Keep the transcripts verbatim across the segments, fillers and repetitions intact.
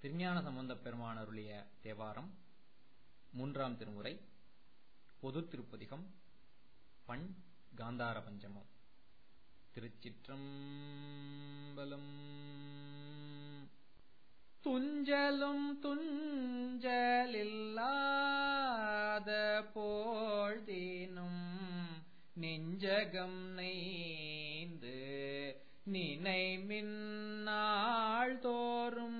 திருஞான சம்பந்தப் பெருமான் அருளிய தேவாரம் மூன்றாம் திருமுறை பொது திருப்பதிகம் பண் காந்தார பஞ்சமம். திருச்சிற்றம்பலம். துஞ்சலும் துஞ்சலில்லாத போழ்தினும் நெஞ்சகம் நெய்ந்து நினைமின்னாள் தோறும்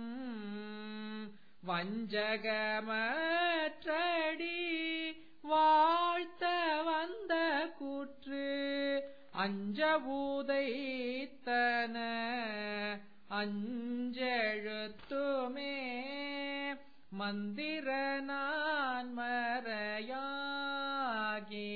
வஞ்சகமற்றடி வாழ்த்த வந்த கூற்று அஞ்ச உதைத்தன அஞ்செழுத்துமே மந்திர நான் மறையாகி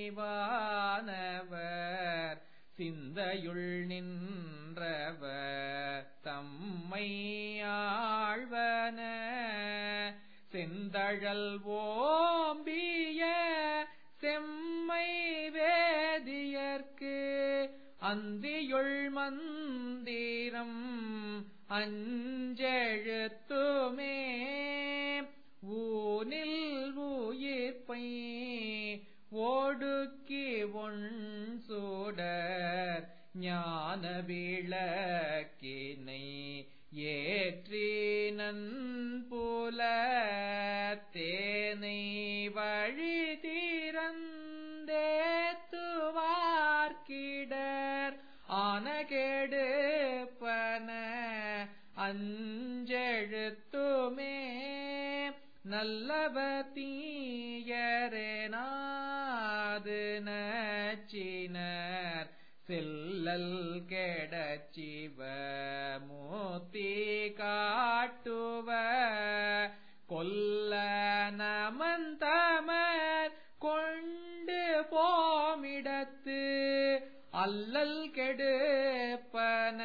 வானவர் சிந்தையுள் நின்றவர் தம்மை ஆழ்வன செந்தழல் ஓம்பிய செம்மை வேதியர்க்கு அந்தியுள் மந்திரம் அஞ்செழுத்துமே ஊனில் உயிர்ப்பை ஓடுக்கி ஒன் சூடர் ஞான விளக்கினை ஏற்றினன் புல தேனை வழி திறந்தேத்துவார்க்கிடர் ஆன கெடுப்பன அஞ்செழுத்துமே நல்லவ தீயரேனாது நச்சினர் செல்லல் கெடச்சிவ மூர்த்தி காட்டுவ கொல்ல நமந்தமர் கொண்டு போமிடத்து அல்லல் கெடுப்பன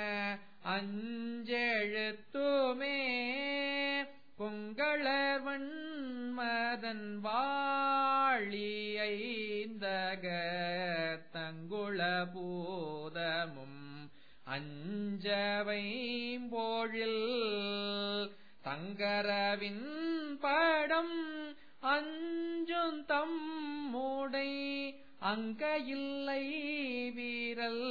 அஞ்செழுத்துமே பொங்களர் வன்மதன் வாழியைந்தக தங்குள பூதமும் அஞ்சவைம்போழில் தங்கரவின் படம் அஞ்சும் தம்முடை அங்கையில்லை வீரல்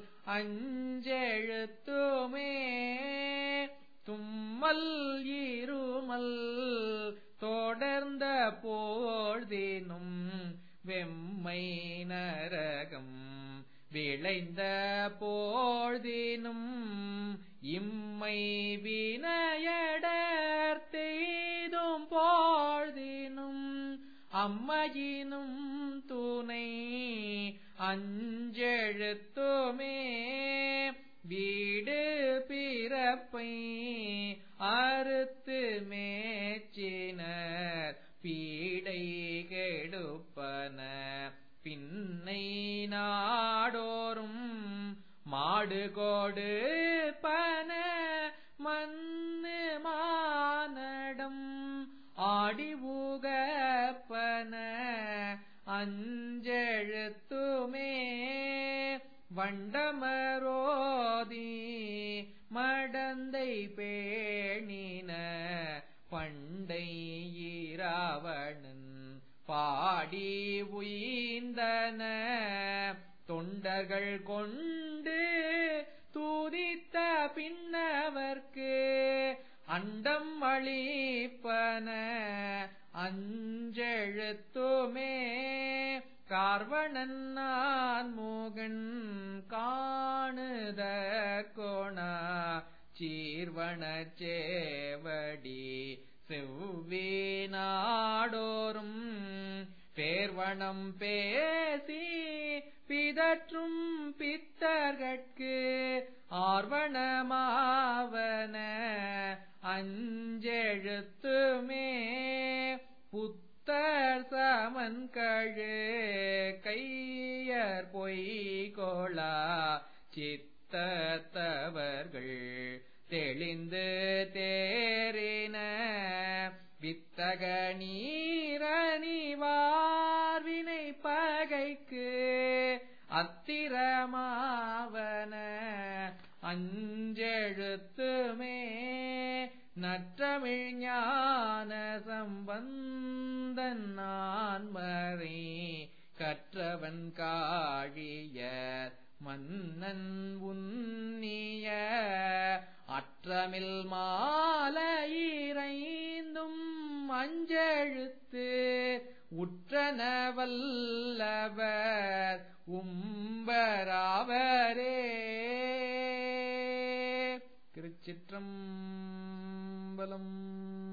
அஞ்செழுத்துமே தும்மல் இருமல் தொடர்ந்த போழ்தினும் வெம்மை நரகம் விளைந்த போழ்தினும் இம்மை வினையடர் தெய்தும் போழ்தினும் அம்மையினும் துணை அஞ்செழுத்துமே வீடு பிறப்பை அறுத்து மேச்சினர் பீடை கெடுப்பன பின்னை நாடோறும் மாடு கோடு பன மண்ணு மானடம் ஆடி ஊகப்பன அஞ்செழுத்துமே வண்டமரோதி மடந்தை பேணின பண்டை இராவணன் பாடி உய்ந்தன தொண்டர்கள் கொண்டு தூதித்த பின்னவர்க்கு அண்டம் அளிப்பன அஞ்செழுத்துமே கார்வணன் நான் மோகன் காணுத கோணா சீர்வன சேவடி செவ்வி நாடோறும் பேர்வனம் பேசி பிதற்றும் பித்தர்கட்கு ஆர்வணமாவன அஞ்செழுத்துமே புத்தர் சமன் கழு கையர் பொய்கோளா சித்தத்தவர்கள் தெளிந்து தேறின வித்தக நீரணிவார்வினை பகைக்கு அத்திரமாவன அஞ்செழுத்துமே நற்றமிழ் ஞான சம்பந்தன் நான்மறை கற்றவன் காழியர் மன்னன் உன்னிய அற்றமில் மாலையிரைந்தும் அஞ்செழுத்து உற்றன வல்லவர் உம்பராவரே. திருச்சிற்றம்பலம்.